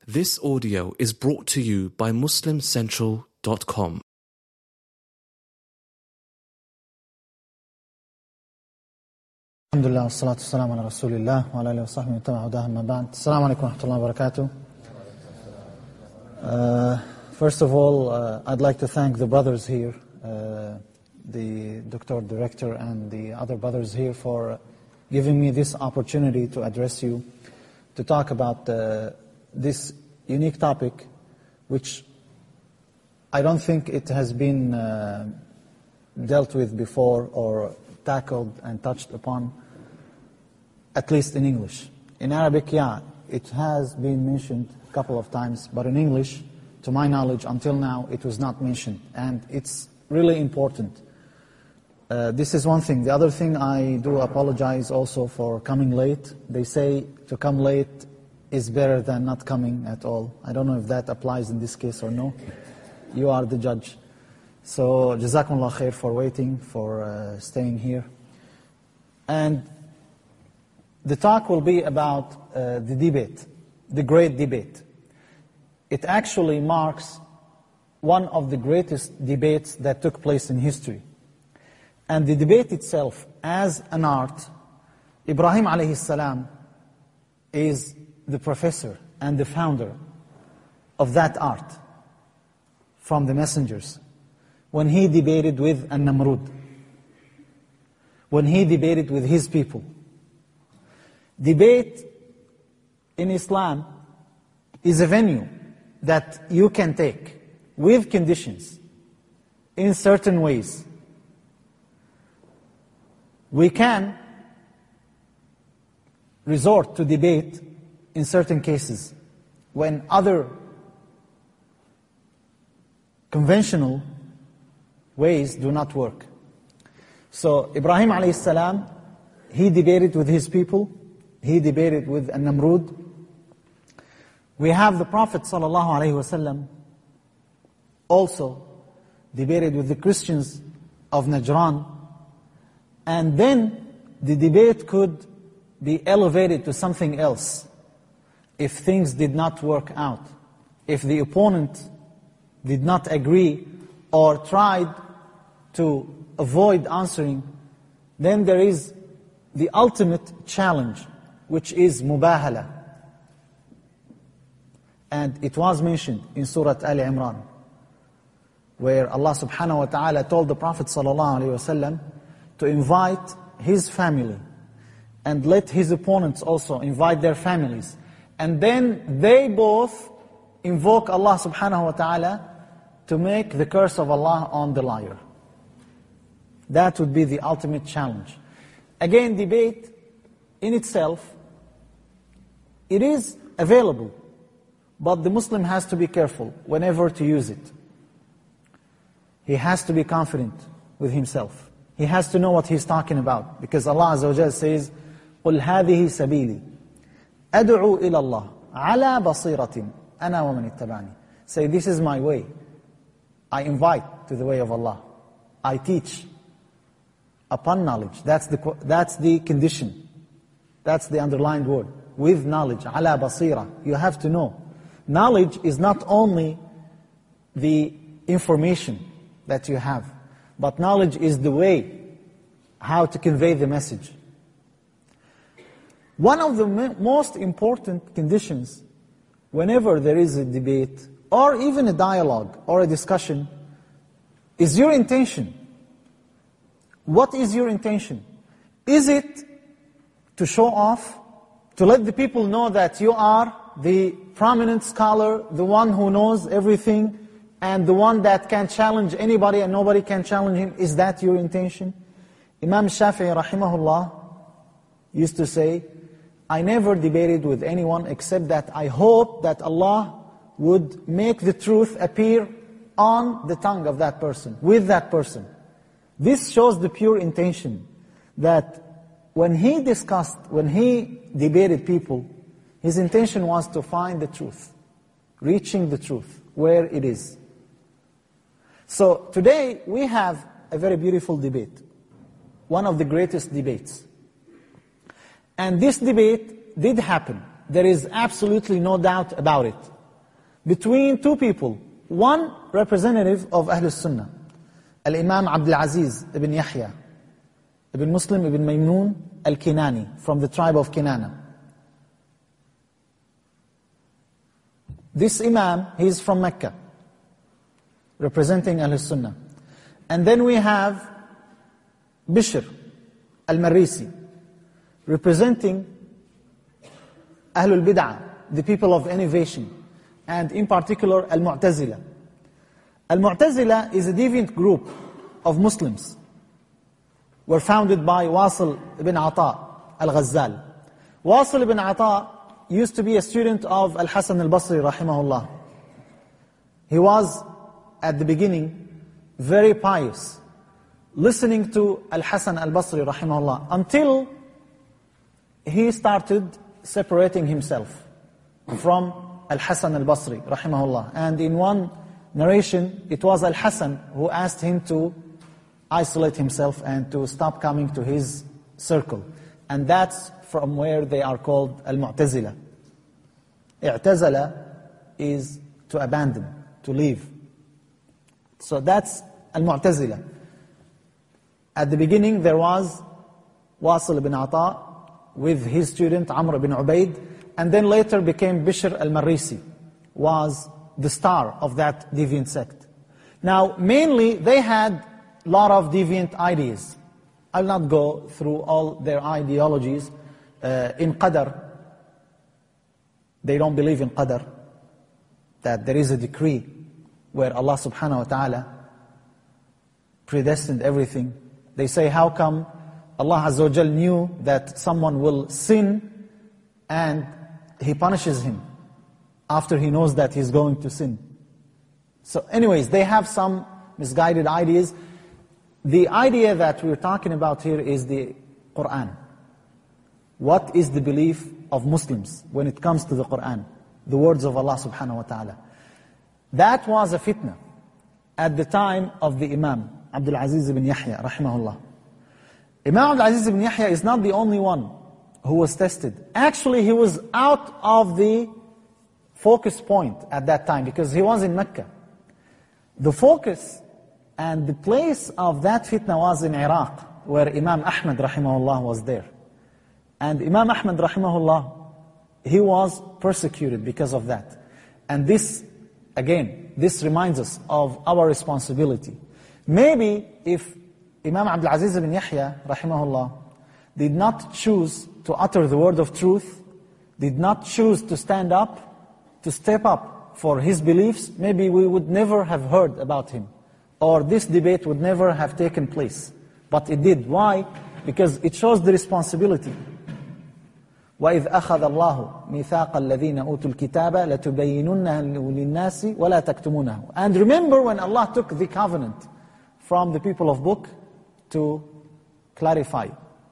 This audio is brought to you by MuslimCentral.com. Alhamdulillah, wassalatu wassalamu ala rasulillah wa ala alihi wa sahbihi wa tabi'u hudahu amma ba'd. Assalamu alaikum wa rahmatullahi wa barakatuh. First of all, I'd like to thank the brothers here, the Dr. Director and the other brothers here for giving me this opportunity to address you, to talk about this unique topic, which I don't think it has been dealt with before or tackled and touched upon, at least in English. In Arabic, yeah, it has been mentioned a couple of times, but in English, to my knowledge, until now, it was not mentioned. And it's really important. This is one thing. The other thing, I do apologize also for coming late. They say to come late is better than not coming at all. I don't know if that applies in this case or no. You are the judge. So, Jazakumullah khair for waiting, for staying here. And the talk will be about the debate, the great debate. It actually marks one of the greatest debates that took place in history. And the debate itself, as an art, Ibrahim alayhi salam is the professor and the founder of that art from the messengers. When he debated with An-Namrud, when he debated with his people. Debate in Islam is a venue that you can take with conditions, in certain ways. We can resort to debate in certain cases when other conventional ways do not work. So Ibrahim alayhi salam, he debated with his people, he debated with An-Namrud. We have the Prophet sallallahu alayhi wasallam also debated with the Christians of Najran. And then the debate could be elevated to something else if things did not work out, if the opponent did not agree or tried to avoid answering. Then there is the ultimate challenge, which is mubahala. And it was mentioned in Surah Al Imran, where Allah subhanahu wa ta'ala told the Prophet sallallahu alayhi wa sallam to invite his family and let his opponents also invite their families. And then they both invoke Allah subhanahu wa ta'ala to make the curse of Allah on the liar. That would be the ultimate challenge. Again, debate in itself, it is available, but the Muslim has to be careful whenever to use it. He has to be confident with himself. He has to know what he's talking about, because Allah Azza wa Jalla says, قُلْ هَذِهِ سَبِيلِي أَدْعُوا إِلَى اللَّهِ عَلَى بَصِيرَةٍ أَنَا وَمَنِ اتَّبَعَنِي. Say, this is my way. I invite to the way of Allah. I teach upon knowledge. That's the condition. That's the underlined word. With knowledge, ala basira. You have to know. Knowledge is not only the information that you have, but knowledge is the way how to convey the message. One of the most important conditions whenever there is a debate or even a dialogue or a discussion is your intention. What is your intention? Is it to show off, to let the people know that you are the prominent scholar, the one who knows everything, and the one that can challenge anybody and nobody can challenge him? Is that your intention? Imam Shafi'i rahimahullah used to say, I never debated with anyone except that I hope that Allah would make the truth appear on the tongue of that person, with that person. This shows the pure intention that when he debated people, his intention was to find the truth, reaching the truth where it is. So today we have a very beautiful debate, one of the greatest debates. And this debate did happen. There is absolutely no doubt about it. between two people. One representative of Ahlul Sunnah, Al-Imam Abdul Aziz ibn Yahya, ibn Muslim ibn Maymun al-Kinani, from the tribe of Kinana. This Imam, he is from Mecca, representing Ahlul Sunnah. And then we have Bishr al-Marisi, representing Ahlul Bid'ah, the people of innovation, and in particular Al-Mu'tazila. Al-Mu'tazila is a deviant group of Muslims, were founded by Wasil ibn Ata al-Ghazal. Wasil ibn Ata used to be a student of Al-Hasan al-Basri rahimahullah. He was, at the beginning, very pious, listening to Al-Hasan al-Basri rahimahullah, until he started separating himself from Al-Hasan al-Basri rahimahullah. And in one narration, it was Al-Hasan who asked him to isolate himself and to stop coming to his circle. And that's from where they are called Al-Mu'tazila. I'tazala is to abandon, to leave. So that's Al-Mu'tazila. At the beginning there was Wasil ibn Ata with his student Amr ibn Ubaid, and then later became Bishr al-Marisi, was the star of that deviant sect. Now, mainly they had a lot of deviant ideas. I'll not go through all their ideologies. In Qadr, they don't believe in Qadr, that there is a decree where Allah subhanahu wa ta'ala predestined everything. They say, how come Allah Azza wa Jal knew that someone will sin and He punishes him after He knows that he's going to sin? So anyways, they have some misguided ideas. The idea that we're talking about here is the Quran. What is the belief of Muslims when it comes to the Quran, the words of Allah subhanahu wa ta'ala? That was a fitna at the time of the Imam Abdul Aziz ibn Yahya rahimahullah. Imam Abdul Aziz ibn Yahya is not the only one who was tested. Actually, he was out of the focus point at that time because he was in Mecca. The focus and the place of that fitna was in Iraq, where Imam Ahmad rahimahullah was there. And Imam Ahmad rahimahullah, he was persecuted because of that. And this, again, this reminds us of our responsibility. Maybe if Imam Abdul Aziz ibn Yahya rahimahullah did not choose to utter the word of truth, did not choose to stand up, to step up for his beliefs, maybe we would never have heard about him, or this debate would never have taken place. But it did. Why? Because it shows the responsibility. وَإِذْ أَخَذَ اللَّهُ مِيثَاقَ الَّذِينَ أُوتُوا الْكِتَابَ لَتُبَيِّنُنَّهُ لِلنَّاسِ وَلَا تَكْتُمُونَهُ. And remember when Allah took the covenant from the people of book to clarify,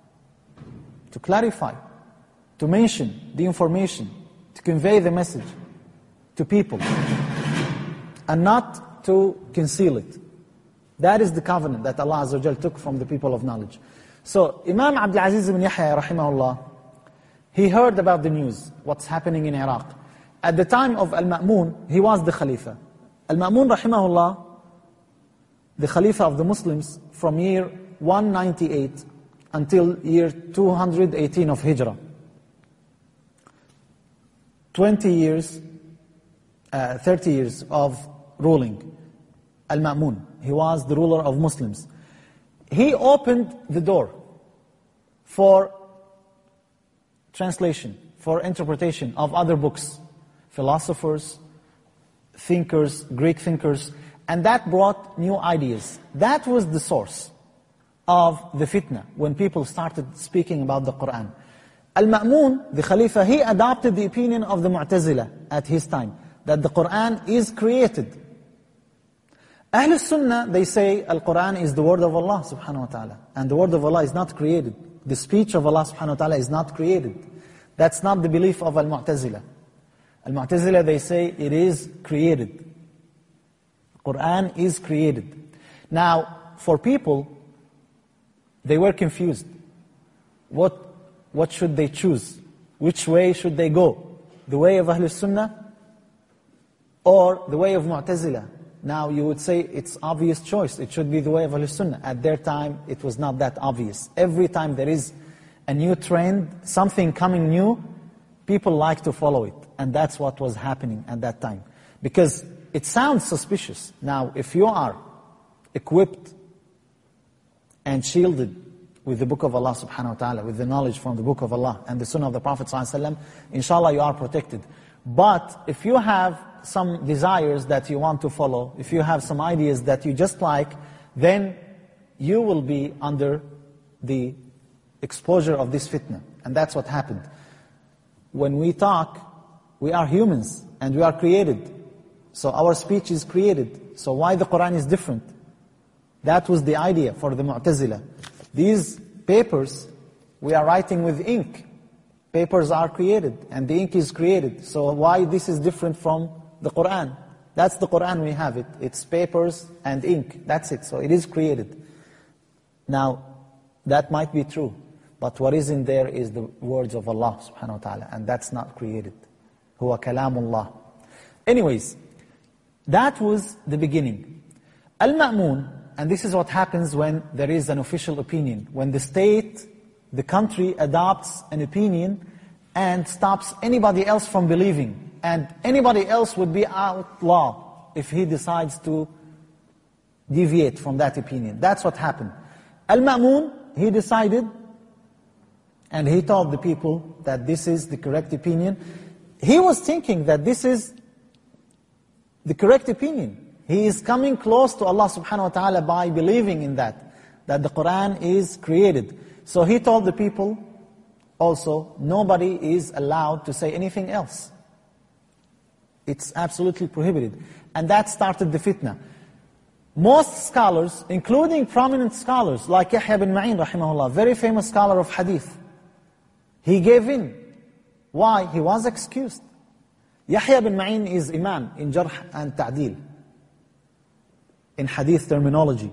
to mention the information, to convey the message to people, and not to conceal it. That is the covenant that Allah Azza wa Jal took from the people of knowledge. So Imam Abdul Aziz ibn Yahya rahimahullah, he heard about the news, what's happening in Iraq. At the time of Al-Ma'mun, he was the Khalifa. Al-Ma'mun rahimahullah, the Khalifa of the Muslims from year 198 until year 218 of Hijrah. 30 years of ruling. Al-Ma'mun, he was the ruler of Muslims. He opened the door for translation, for interpretation of other books, philosophers, thinkers, Greek thinkers, and that brought new ideas. That was the source of the fitna, when people started speaking about the Quran. Al-Ma'mun, the Khalifa, he adopted the opinion of the Mu'tazila at his time, that the Quran is created. Ahlul Sunnah, they say Al-Quran is the word of Allah subhanahu wa ta'ala, and the word of Allah is not created. The speech of Allah subhanahu wa ta'ala is not created. That's not the belief of Al-Mu'tazila. Al-Mu'tazila, they say it is created. Quran is created. Now, for people, they were confused. What should they choose? Which way should they go? The way of Ahlul Sunnah or the way of Mu'tazila. Now you would say it's obvious choice. It should be the way of Ahl-Sunnah. At their time, it was not that obvious. Every time there is a new trend, something coming new, people like to follow it. And that's what was happening at that time. Because it sounds suspicious. Now, if you are equipped and shielded with the book of Allah subhanahu wa ta'ala, with the knowledge from the book of Allah and the sunnah of the Prophet sallallahu alaihi wasallam, inshallah you are protected. But if you have some desires that you want to follow, if you have some ideas that you just like, then you will be under the exposure of this fitna. And that's what happened. When we talk, we are humans and we are created. So our speech is created. So why the Quran is different? That was the idea for the Mu'tazila. These papers, we are writing with ink. Papers are created and the ink is created. So why this is different from the Quran? That's the Quran we have it. It's papers and ink. That's it. So it is created. Now, that might be true. But what is in there is the words of Allah subhanahu wa ta'ala. And that's not created. Huwa kalamullah. Anyways, that was the beginning. Al-Ma'mun, and this is what happens when there is an official opinion. When the state, the country adopts an opinion and stops anybody else from believing. And anybody else would be outlaw if he decides to deviate from that opinion. That's what happened. Al-Ma'mun, he decided and he told the people that this is the correct opinion. He was thinking that this is the correct opinion. He is coming close to Allah subhanahu wa ta'ala by believing in that the Quran is created. So he told the people also, nobody is allowed to say anything else. It's absolutely prohibited. And that started the fitna. Most scholars, including prominent scholars like Yahya bin Ma'in rahimahullah, very famous scholar of hadith, he gave in. Why? He was excused. Yahya bin Ma'in is imam in Jarh and Ta'dil, in hadith terminology.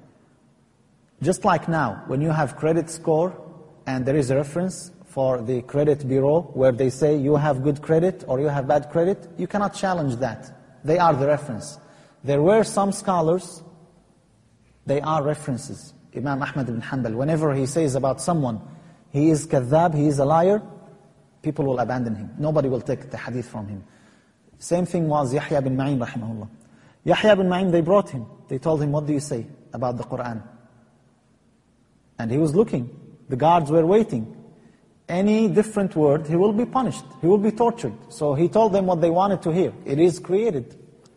Just like now, when you have credit score and there is a reference for the credit bureau where they say you have good credit or you have bad credit, you cannot challenge that. They are the reference. There were some scholars, they are references. Imam Ahmad ibn Hanbal, whenever he says about someone, he is kadhab, he is a liar, people will abandon him. Nobody will take the hadith from him. Same thing was Yahya bin Ma'in rahimahullah. Yahya bin Ma'in, they brought him. They told him, what do you say about the Quran? And he was looking. The guards were waiting. Any different word, he will be punished. He will be tortured. So he told them what they wanted to hear. It is created.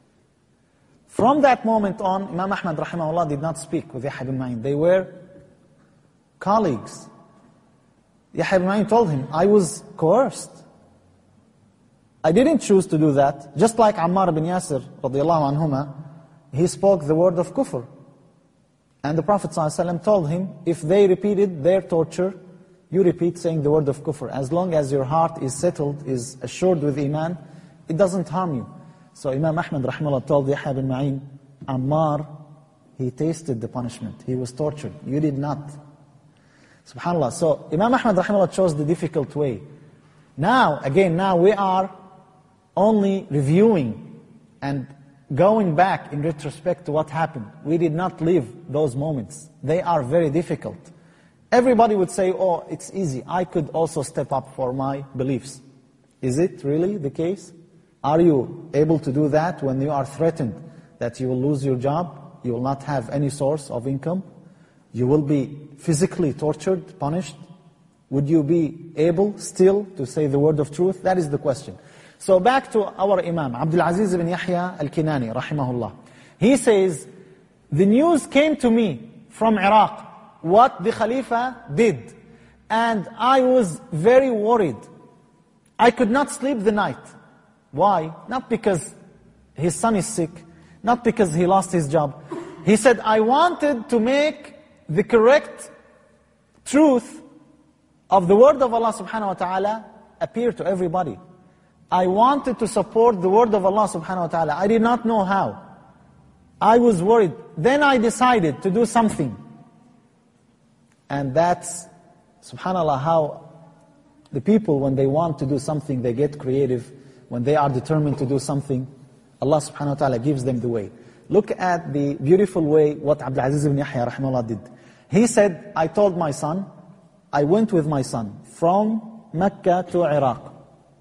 From that moment on, Imam Ahmad rahimahullah did not speak with Yahya bin Ma'in. They were colleagues. Yahya bin Ma'in told him, I was coerced. I didn't choose to do that. Just like Ammar bin Yasir, radiyallahu anhuma, he spoke the word of kufr. And the Prophet ﷺ told him, if they repeated their torture, you repeat saying the word of kufr. As long as your heart is settled, is assured with iman, it doesn't harm you. So Imam Ahmad rahimahullah told Yahya bin Ma'in, Ammar, he tasted the punishment. He was tortured. You did not. SubhanAllah. So Imam Ahmad rahimahullah chose the difficult way. Now we are only reviewing and going back in retrospect to what happened. We did not live those moments. They are very difficult. Everybody would say, oh, it's easy. I could also step up for my beliefs. Is it really the case? Are you able to do that when you are threatened that you will lose your job, you will not have any source of income, you will be physically tortured, punished? Would you be able still to say the word of truth? That is the question. So back to our Imam, Abdul Aziz ibn Yahya al-Kinani, rahimahullah. He says, the news came to me from Iraq, what the Khalifa did. And I was very worried. I could not sleep the night. Why? Not because his son is sick, not because he lost his job. He said, I wanted to make the correct truth of the word of Allah subhanahu wa ta'ala appear to everybody. I wanted to support the word of Allah subhanahu wa ta'ala. I did not know how. I was worried. Then I decided to do something. And that's, subhanAllah, how the people, when they want to do something, they get creative. When they are determined to do something, Allah subhanahu wa ta'ala gives them the way. Look at the beautiful way what Abdul Aziz ibn Yahya rahimahullah did. He said, I told my son, I went with my son from Mecca to Iraq.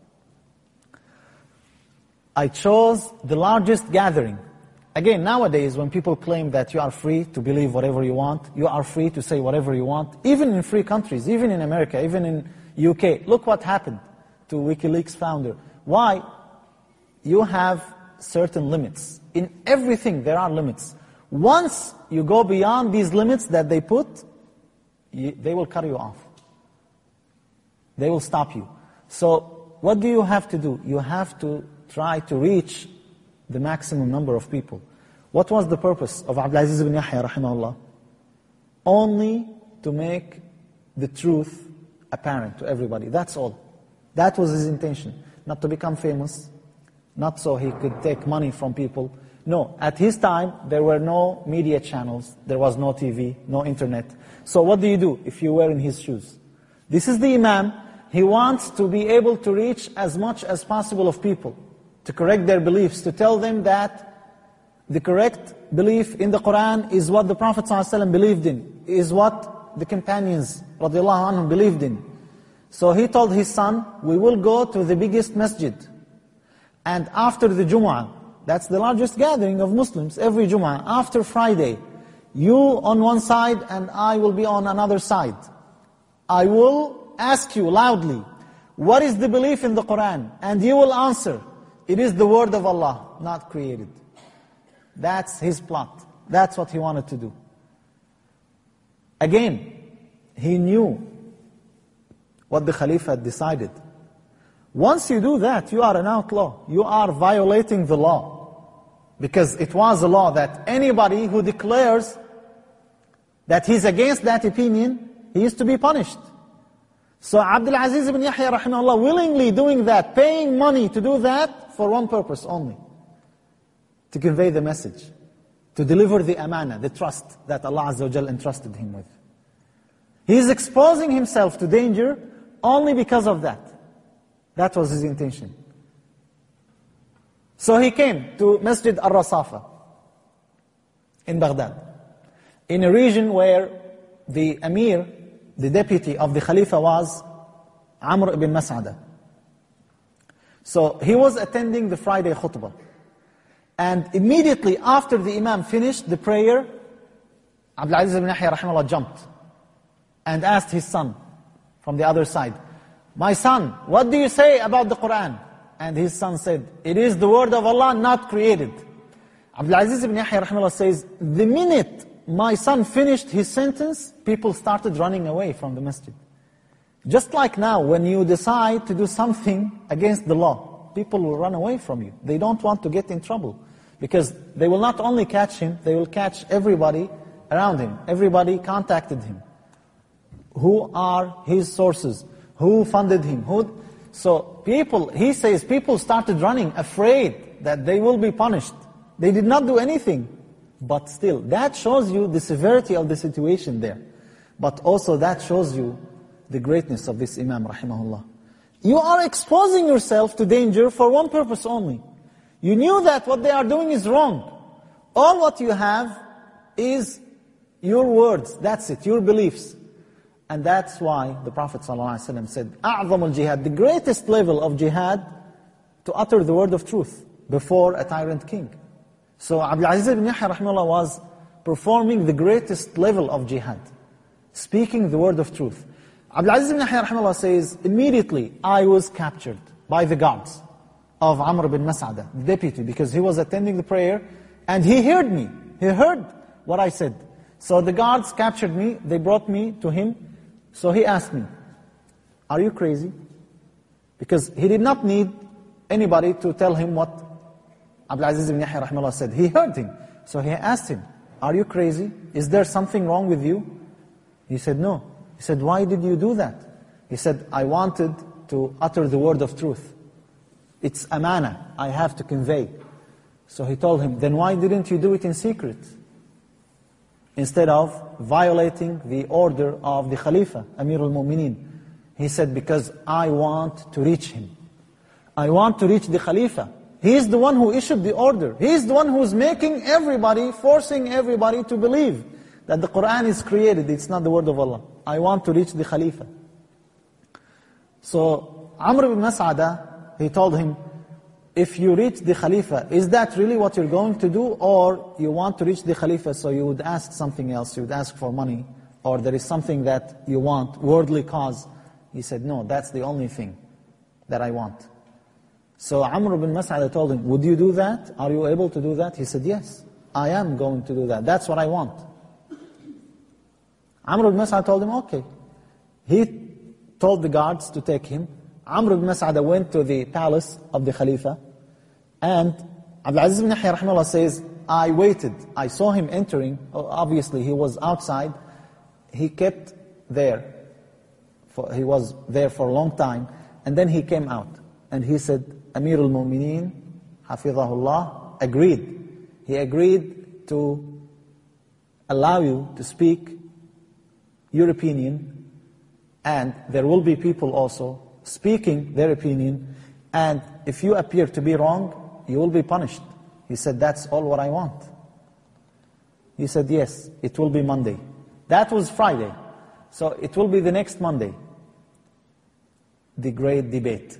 I chose the largest gathering. Again, nowadays when people claim that you are free to believe whatever you want, you are free to say whatever you want, even in free countries, even in America, even in UK. Look what happened to WikiLeaks founder. Why? You have certain limits. In everything there are limits. Once you go beyond these limits that they put, they will cut you off. They will stop you. So what do you have to do? You have to try to reach the maximum number of people. What was the purpose of Abdul Aziz ibn Yahya rahimahullah? Only to make the truth apparent to everybody. That's all. That was his intention. Not to become famous, not so he could take money from people. No, at his time, there were no media channels, there was no TV, no internet. So what do you do if you were in his shoes? This is the Imam. He wants to be able to reach as much as possible of people, to correct their beliefs, to tell them that the correct belief in the Quran is what the Prophet ﷺ believed in, is what the companions radiallahu anhum believed in. So he told his son, we will go to the biggest masjid. And after the Jumu'ah, that's the largest gathering of Muslims, every Jumu'ah, after Friday, you on one side and I will be on another side. I will ask you loudly, what is the belief in the Quran? And you will answer, it is the word of Allah, not created. That's his plot. That's what he wanted to do. Again, he knew what the Khalifa had decided. Once you do that, you are an outlaw. You are violating the law. Because it was a law that anybody who declares that he's against that opinion, he is to be punished. So Abdul Aziz ibn Yahya rahimahullah willingly doing that, paying money to do that for one purpose only. To convey the message. To deliver the amana, the trust that Allah Azza wa Jal entrusted him with. He is exposing himself to danger only because of that. That was his intention. So he came to Masjid al-Rasafa in Baghdad, in a region where the Amir, the deputy of the Khalifa was Amr ibn Mas'ada. So he was attending the Friday khutbah. And immediately after the Imam finished the prayer, Abdul Aziz ibn Yahya rahimahullah jumped and asked his son from the other side, my son, what do you say about the Quran? And his son said, it is the word of Allah, not created. Abdul Aziz ibn Yahya rahimahullah says, the minute my son finished his sentence, people started running away from the masjid. Just like now, when you decide to do something against the law, people will run away from you. They don't want to get in trouble. Because they will not only catch him, they will catch everybody around him. Everybody contacted him. Who are his sources? Who funded him? So people, he says, people started running afraid that they will be punished. They did not do anything. But still, that shows you the severity of the situation there. But also that shows you the greatness of this Imam, rahimahullah. You are exposing yourself to danger for one purpose only. You knew that what they are doing is wrong. All what you have is your words. That's it, your beliefs. And that's why the Prophet ﷺ said, أعظم الجهاد, the greatest level of jihad, to utter the word of truth before a tyrant king. So Abdul Aziz ibn Yahya rahimahullah was performing the greatest level of jihad, speaking the word of truth. Abdul Aziz ibn Yahya rahimahullah says, immediately I was captured by the guards of Amr ibn Mas'ada, the deputy, because he was attending the prayer, and he heard me. He heard what I said. So the guards captured me, they brought me to him. So he asked me, are you crazy? Because he did not need anybody to tell him what Abdul Aziz ibn Yahya rahimahullah said. He heard him. So he asked him, are you crazy? Is there something wrong with you? He said, no. He said, why did you do that? He said, I wanted to utter the word of truth. It's amana, I have to convey. So he told him, then why didn't you do it in secret? Instead of violating the order of the Khalifa, Amir al-Mu'mineen. He said, because I want to reach him. I want to reach the Khalifa. He is the one who issued the order. He is the one who is making everybody, forcing everybody to believe that the Quran is created. It's not the word of Allah. I want to reach the Khalifa. So Amr ibn Mas'ada, he told him, if you reach the Khalifa, is that really what you're going to do? Or you want to reach the Khalifa, so you would ask something else, you would ask for money, or there is something that you want, worldly cause. He said, no, that's the only thing that I want. So Amr ibn Mas'ada told him, would you do that? Are you able to do that? He said, yes, I am going to do that. That's what I want. Amr ibn Mas'ada told him, okay. He told the guards to take him. Amr ibn Mas'ada went to the palace of the Khalifa, and Abdul Aziz ibn Yahya rahimahullah says, I waited. I saw him entering. Obviously, he was outside. He kept there. He was there for a long time. And then he came out. And he said, Amir al-Mu'mineen, Hafidhahullah, agreed. He agreed to allow you to speak your opinion. And there will be people also speaking their opinion. And if you appear to be wrong, you will be punished. He said, that's all what I want. He said, yes, it will be Monday. That was Friday. So it will be the next Monday. The great debate.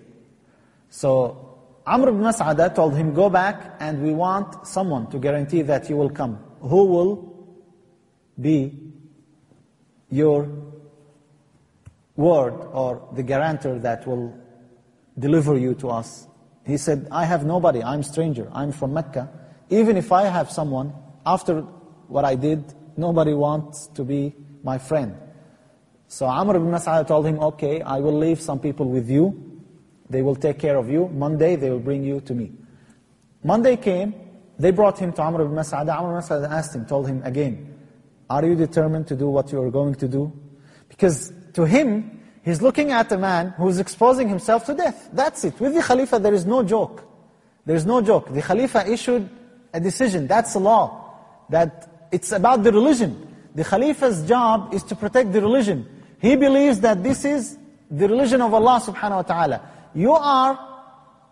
So Amr ibn Mas'ada told him, go back and we want someone to guarantee that you will come. Who will be your word or the guarantor that will deliver you to us? He said, I have nobody, I'm a stranger, I'm from Mecca. Even if I have someone, after what I did, nobody wants to be my friend. So Amr ibn Mas'ada told him, okay, I will leave some people with you. They will take care of you. Monday, they will bring you to me. Monday came, they brought him to Amr ibn Mas'ada. Amr ibn Mas'ada asked him, told him again, are you determined to do what you are going to do? Because to him, he's looking at a man who is exposing himself to death. That's it. With the Khalifa, there is no joke. There is no joke. The Khalifa issued a decision. That's a law. That it's about the religion. The Khalifa's job is to protect the religion. He believes that this is the religion of Allah subhanahu wa ta'ala. You are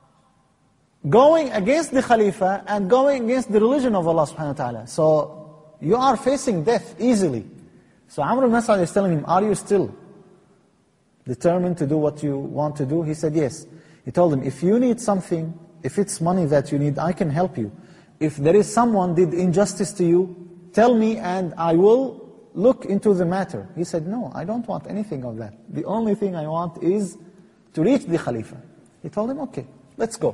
going against the Khalifa and going against the religion of Allah subhanahu wa ta'ala. So you are facing death easily. So Amr ibn Mas'ud is telling him, are you still determined to do what you want to do? He said, yes. He told him, if you need something, if it's money that you need, I can help you. If there is someone did injustice to you, tell me and I will look into the matter. He said, no, I don't want anything of that. The only thing I want is to reach the Khalifa. He told him, okay, let's go.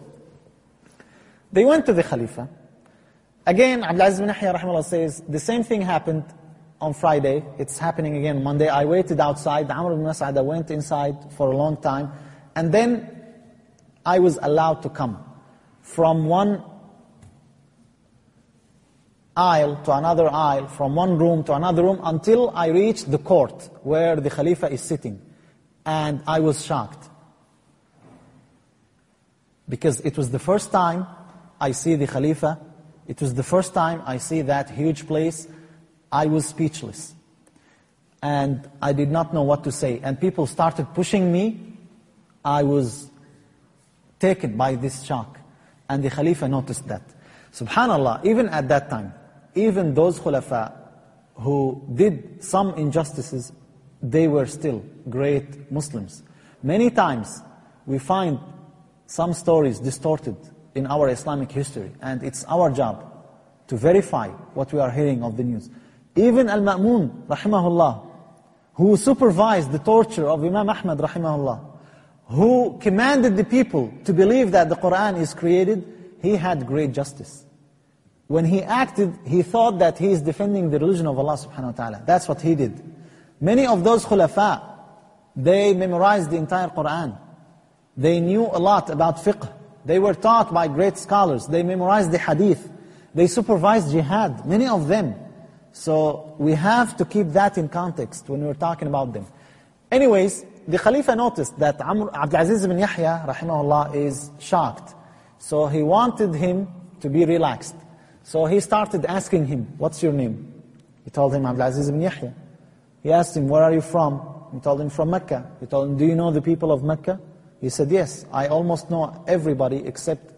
They went to the Khalifa. Again, Abdul Aziz bin Yahya rahimahullah says, the same thing happened on Friday. It's happening again Monday. I waited outside. Amr ibn Mas'ud went inside for a long time. And then I was allowed to come from one aisle to another aisle, from one room to another room, until I reached the court where the Khalifa is sitting. And I was shocked. Because it was the first time I see the Khalifa. It was the first time I see that huge place. I was speechless. And I did not know what to say. And people started pushing me. I was taken by this shock. And the Khalifa noticed that. Subhanallah, even at that time, even those Khulafa who did some injustices, they were still great Muslims. Many times we find some stories distorted in our Islamic history, and it's our job to verify what we are hearing of the news. Even Al-Ma'mun, rahimahullah, who supervised the torture of Imam Ahmad, rahimahullah, who commanded the people to believe that the Quran is created, he had great justice. When he acted, he thought that he is defending the religion of Allah subhanahu wa ta'ala. That's what he did. Many of those khulafa, they memorized the entire Quran. They knew a lot about fiqh. They were taught by great scholars. They memorized the hadith. They supervised jihad, many of them. So we have to keep that in context when we're talking about them. Anyways, the Khalifa noticed that Abdul Aziz bin Yahya, rahimahullah, is shocked. So he wanted him to be relaxed. So he started asking him, what's your name? He told him, Abdul Aziz bin Yahya. He asked him, where are you from? He told him, from Mecca. He told him, do you know the people of Mecca? He said, yes, I almost know everybody except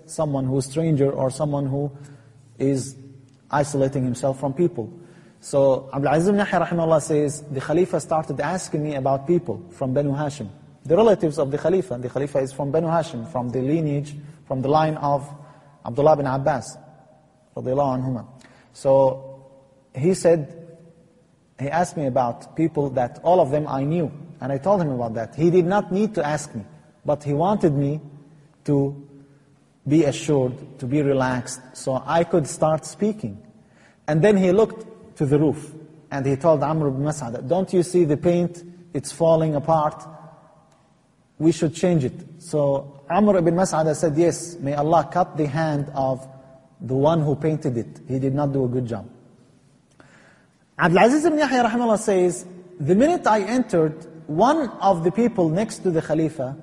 someone who is stranger or someone who is isolating himself from people. So Abdul Aziz ibn Yahya rahimahullah says, the Khalifa started asking me about people from Banu Hashim, the relatives of the Khalifa. The Khalifa is from Banu Hashim, from the lineage, from the line of Abdullah bin Abbas, radiyallahu anhuma. So he asked me about people that all of them I knew, and I told him about that. He did not need to ask me, but he wanted me to be assured, to be relaxed, so I could start speaking. And then he looked to the roof, and he told Amr ibn Mas'ad, don't you see the paint? It's falling apart. We should change it. So Amr ibn Mas'ad said, yes, may Allah cut the hand of the one who painted it. He did not do a good job. Abdul Aziz ibn Yahya rahimahullah says, the minute I entered, one of the people next to the Khalifa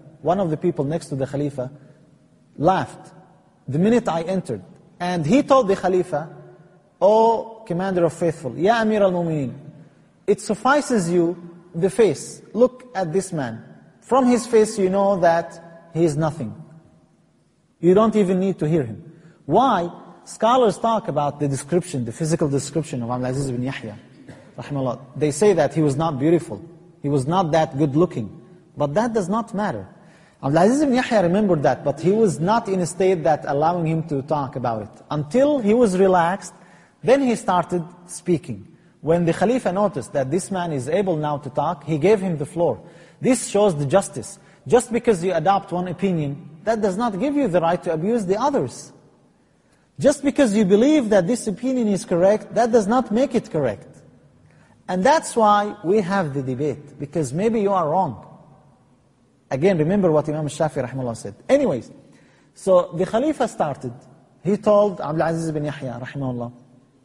laughed. The minute I entered. And he told the Khalifa, O Commander of Faithful, Ya Amir al-Mu'mineen, it suffices you the face. Look at this man. From his face you know that he is nothing. You don't even need to hear him. Why? Scholars talk about the description, the physical description of Abdul Aziz ibn Yahya, rahimahullah. They say that he was not beautiful. He was not that good looking. But that does not matter. Abdul Aziz ibn Yahya remembered that, but he was not in a state that allowing him to talk about it. Until he was relaxed, then he started speaking. When the Khalifa noticed that this man is able now to talk, he gave him the floor. This shows the justice. Just because you adopt one opinion, that does not give you the right to abuse the others. Just because you believe that this opinion is correct, that does not make it correct. And that's why we have the debate, because maybe you are wrong. Again, remember what Imam Shafi'i rahimahullah said. Anyways, so the Khalifa started. He told Abdul Aziz ibn Yahya rahimahullah,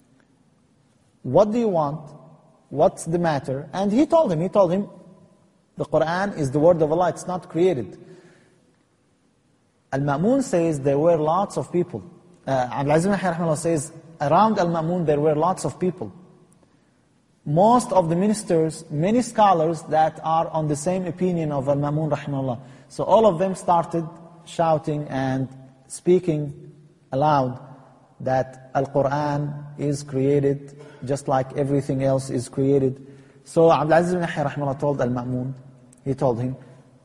what do you want? What's the matter? And he told him, the Quran is the word of Allah, it's not created. Al-Ma'mun says there were lots of people. Abdul Aziz ibn Yahya rahimahullah says, around Al-Ma'mun there were lots of people. Most of the ministers, many scholars that are on the same opinion of Al-Ma'mun rahimahullah. So all of them started shouting and speaking aloud that Al-Quran is created just like everything else is created. So Abdul Aziz ibn Yahya rahimahullah told Al-Ma'mun, he told him,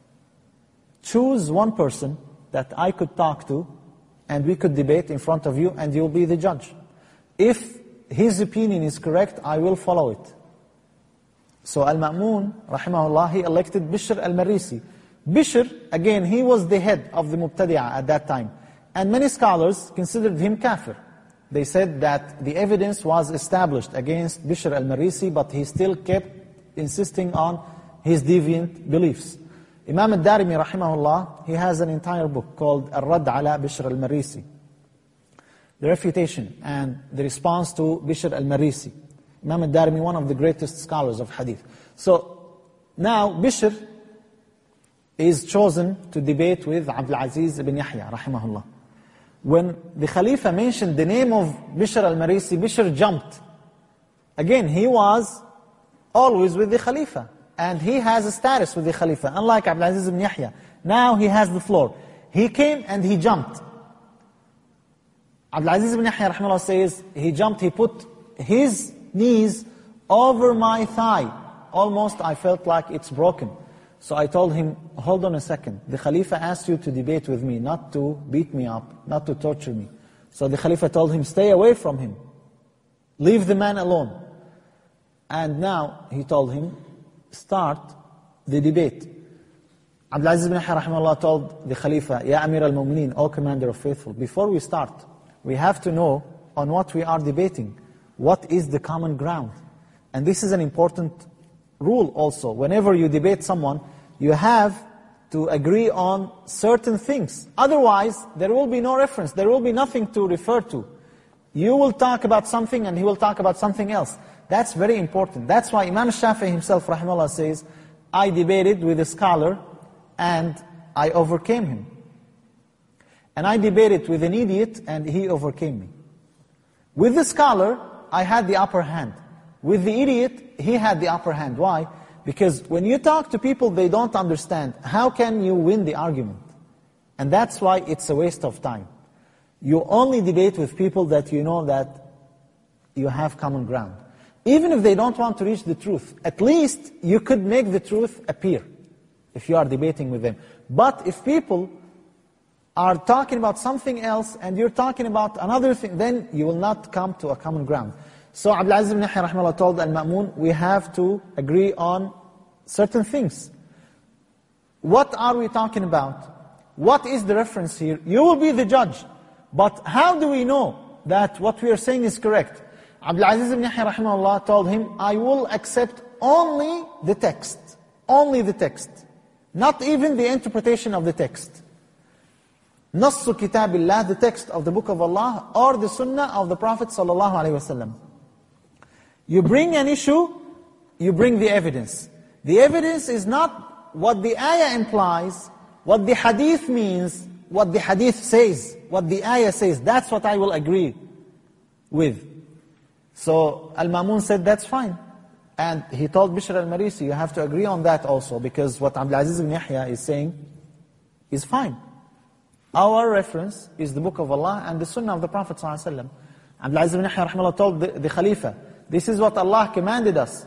choose one person that I could talk to and we could debate in front of you and you'll be the judge. If his opinion is correct, I will follow it. So Al-Ma'mun, rahimahullah, he elected Bishr al-Marisi. Bishr, again, he was the head of the Mubtadi'ah at that time. And many scholars considered him kafir. They said that the evidence was established against Bishr al-Marisi, but he still kept insisting on his deviant beliefs. Imam al-Darimi, rahimahullah, he has an entire book called Al-Radd ala Bishr al-Marisi. The refutation and the response to Bishr al-Marisi. Imam al-Darimi, one of the greatest scholars of hadith. So now Bishr is chosen to debate with Abdul Aziz ibn Yahya, rahimahullah. When the Khalifa mentioned the name of Bishr al-Marisi, Bishr jumped. Again, he was always with the Khalifa. And he has a status with the Khalifa, unlike Abdul Aziz ibn Yahya. Now he has the floor. He came and he jumped. Abdul Aziz ibn Yahya rahimahullah says, he jumped, he put his knees over my thigh. Almost I felt like it's broken. So I told him, hold on a second. The Khalifa asked you to debate with me, not to beat me up, not to torture me. So the Khalifa told him, stay away from him. Leave the man alone. And now he told him, start the debate. Abdul Aziz ibn Yahya rahimahullah told the Khalifa, Ya Amir al-Mu'mineen, O Commander of Faithful, before we start, we have to know on what we are debating. What is the common ground? And this is an important rule also. Whenever you debate someone, you have to agree on certain things. Otherwise, there will be no reference. There will be nothing to refer to. You will talk about something and he will talk about something else. That's very important. That's why Imam Shafi'i himself, rahimahullah, says, I debated with a scholar and I overcame him. And I debated with an idiot and he overcame me. With the scholar, I had the upper hand. With the idiot, he had the upper hand. Why? Because when you talk to people they don't understand, how can you win the argument? And that's why it's a waste of time. You only debate with people that you know that you have common ground. Even if they don't want to reach the truth, at least you could make the truth appear if you are debating with them. But if people are talking about something else and you're talking about another thing, then you will not come to a common ground. So Abdul Aziz ibn Yahya rahimahullah told Al-Ma'mun, we have to agree on certain things. What are we talking about? What is the reference here? You will be the judge. But how do we know that what we are saying is correct? Abdul Aziz ibn Yahya rahimahullah told him, I will accept only the text. Only the text. Not even the interpretation of the text. Nassu kitabillah, the text of the book of Allah, or the sunnah of the Prophet sallallahu alaihi wasallam. You bring an issue, you bring the evidence. The evidence is not what the ayah implies, what the hadith means, what the hadith says, what the ayah says. That's what I will agree with. So Al-Ma'mun said, that's fine. And he told Bishr al-Marisi, you have to agree on that also, because what Abdul Aziz ibn Yahya is saying is fine. Our reference is the book of Allah and the sunnah of the Prophet ﷺ. Abdul Aziz ibn Yahya rahimahullah told the Khalifa, this is what Allah commanded us.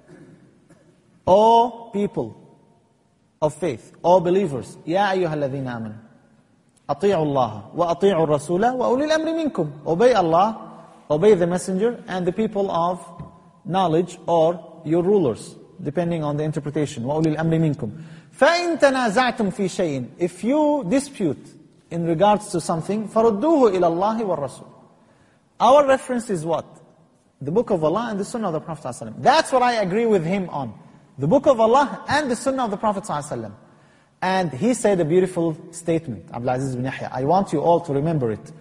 O people of faith, O believers, Ya ayyuha alladhina amanu, ati'u Allah, wa ati'u rasula, wa ulil amri minkum. Obey Allah, obey the messenger, and the people of knowledge, or your rulers, depending on the interpretation. Wa ulil amri minkum. فَإِن تَنَازَعْتُمْ فِي شَيْءٍ. If you dispute in regards to something, فَرُدُّوهُ إِلَى اللَّهِ وَالرَّسُولِ. Our reference is what? The book of Allah and the sunnah of the Prophet ﷺ. That's what I agree with him on. The book of Allah and the sunnah of the Prophet ﷺ. And he said a beautiful statement, Abdul Aziz ibn Yahya. I want you all to remember it.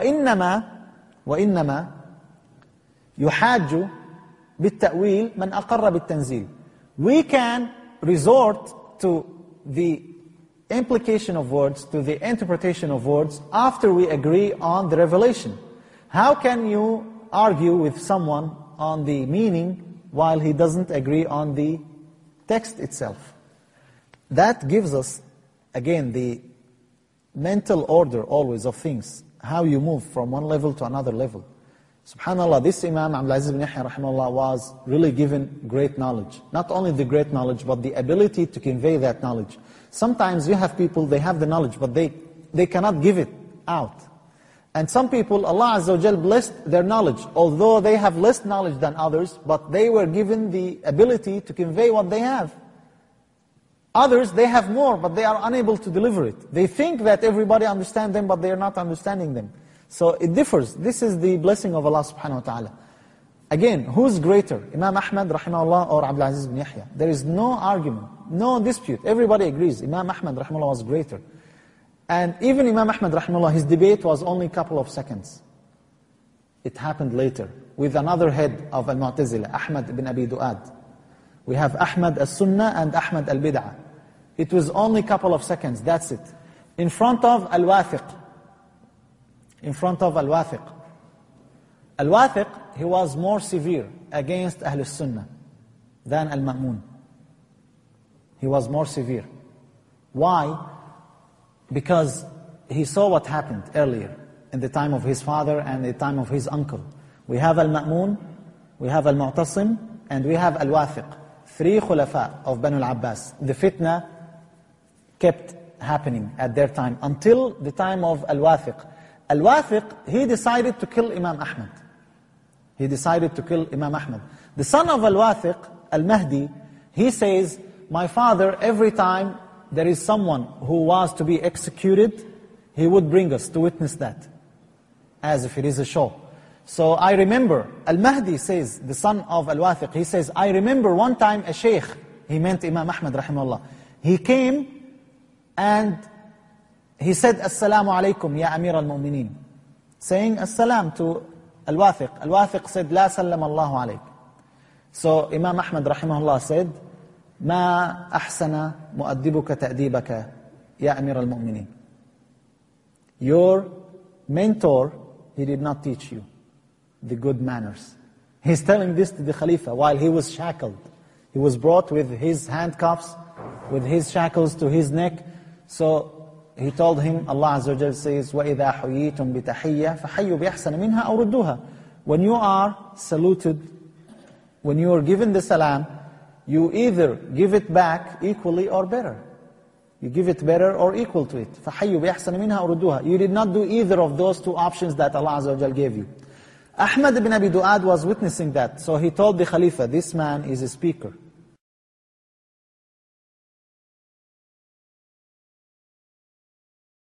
وَإِنَّمَا يُحَاجُّ بِالتَّأْوِيلِ مَنْ أَقَرَّ بِالتَّنْزِيلِ. We can resort to the implication of words, to the interpretation of words, after we agree on the revelation. How can you argue with someone on the meaning while he doesn't agree on the text itself? That gives us, again, the mental order always of things, how you move from one level to another level. SubhanAllah, this Imam Abdul Aziz ibn Yahya rahimahullah was really given great knowledge. Not only the great knowledge, but the ability to convey that knowledge. Sometimes you have people, they have the knowledge, but they cannot give it out. And some people, Allah Azza wa Jal blessed their knowledge, although they have less knowledge than others, but they were given the ability to convey what they have. Others, they have more, but they are unable to deliver it. They think that everybody understands them, but they are not understanding them. So it differs. This is the blessing of Allah subhanahu wa ta'ala. Again, who's greater? Imam Ahmad rahimahullah or Abdul Aziz ibn Yahya? There is no argument, no dispute. Everybody agrees. Imam Ahmad rahimahullah was greater. And even Imam Ahmad rahimahullah, his debate was only a couple of seconds. It happened later with another head of Al-Mu'tazila, Ahmad ibn Abi Du'ad. We have Ahmad al-Sunnah and Ahmad al-Bid'ah. It was only a couple of seconds, that's it. In front of Al-Wathiq. In front of Al-Wathiq. Al-Wathiq, he was more severe against Ahl al-Sunnah than Al-Ma'mun. He was more severe. Why? Because he saw what happened earlier in the time of his father and the time of his uncle. We have Al-Ma'mun, we have Al-Mu'tasim, and we have Al-Wathiq. 3 khulafa of Banu al-Abbas. The fitna kept happening at their time until the time of Al-Wathiq. Al-Wathiq, he decided to kill Imam Ahmad. He decided to kill Imam Ahmad. The son of Al-Wathiq, Al-Mahdi, he says, my father, every time there is someone who was to be executed, he would bring us to witness that, as if it is a show. So I remember, Al-Mahdi says, the son of Al-Wathiq, he says, I remember one time a sheikh, he meant Imam Ahmad rahimahullah, he came and he said, Assalamu alaikum ya Amir al-Mu'mineen, saying Assalam to Al-Wathiq. Al-Wathiq said, La sallam Allahu alayk. So Imam Ahmad rahimahullah said, Ma ahsana mu'addibuka ta'dibaka ya Amir al-Mu'mineen. Your mentor, he did not teach you the good manners. He's telling this to the Khalifa while he was shackled. He was brought with his handcuffs, with his shackles to his neck. So he told him, Allah Azza wa Jal says, وَإِذَا حُيِّيتُم بِتَحِيَّةٍ فَحَيُّوا بِأَحْسَنَ مِنْهَا أَوْ رُدُّوهَا. When you are saluted, when you are given the salam, you either give it back equally or better. You give it better or equal to it. فَحَيُّوا بِأَحْسَنَ مِنْهَا أَوْ رُدُّوهَا. You did not do either of those two options that Allah Azza wa Jal gave you. Ahmad ibn Abi Du'ad was witnessing that. So he told the Khalifa, this man is a speaker.